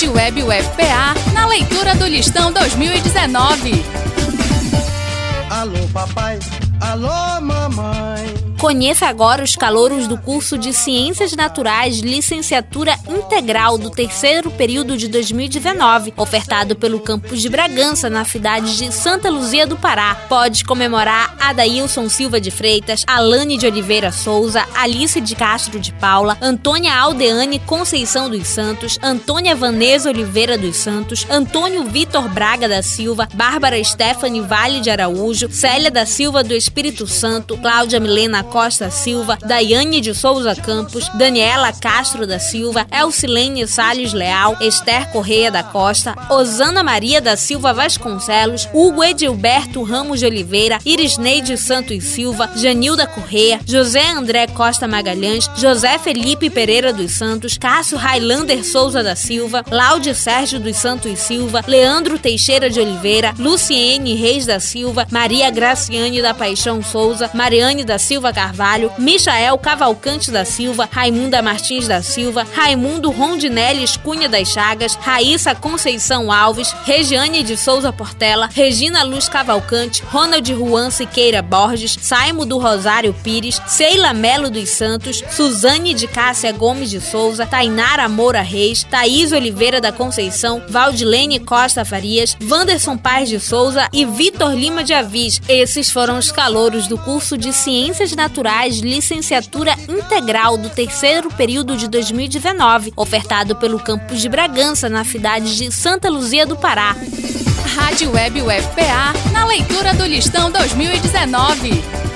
Rádio Web UFPA, na leitura do Listão 2019. Alô, papai. Alô, mamãe. Conheça agora os calouros do curso de Ciências Naturais, licenciatura integral do terceiro período de 2019, ofertado pelo campus de Bragança, na cidade de Santa Luzia do Pará. Pode comemorar Adailson Silva de Freitas, Alane de Oliveira Souza, Alice de Castro de Paula, Antônia Aldeane Conceição dos Santos, Antônia Vanessa Oliveira dos Santos, Antônio Vitor Braga da Silva, Bárbara Stephanie Vale de Araújo, Célia da Silva do Espírito Santo, Cláudia Milena Costa Silva, Daiane de Souza Campos, Daniela Castro da Silva, Elcilene Salles Leal, Esther Correia da Costa, Osana Maria da Silva Vasconcelos, Hugo Edilberto Ramos de Oliveira, Irisneide Santos Silva, Janilda Correia, José André Costa Magalhães, José Felipe Pereira dos Santos, Cássio Railander Souza da Silva, Laude Sérgio dos Santos Silva, Leandro Teixeira de Oliveira, Luciene Reis da Silva, Maria Graciane da Paixão Souza, Mariane da Silva Carvalho, Michael Cavalcante da Silva, Raimunda Martins da Silva, Raimundo Rondinelles Cunha das Chagas, Raíssa Conceição Alves, Regiane de Souza Portela, Regina Luz Cavalcante, Ronald Juan Siqueira Borges, Saimo do Rosário Pires, Sheila Melo dos Santos, Suzane de Cássia Gomes de Souza, Tainara Moura Reis, Thaís Oliveira da Conceição, Valdilene Costa Farias, Wanderson Paz de Souza e Vitor Lima de Avis. Esses foram os calouros do curso de Ciências Naturais, licenciatura integral do terceiro período de 2019, ofertado pelo campus de Bragança, na cidade de Santa Luzia do Pará. Rádio Web UFPA, na leitura do Listão 2019.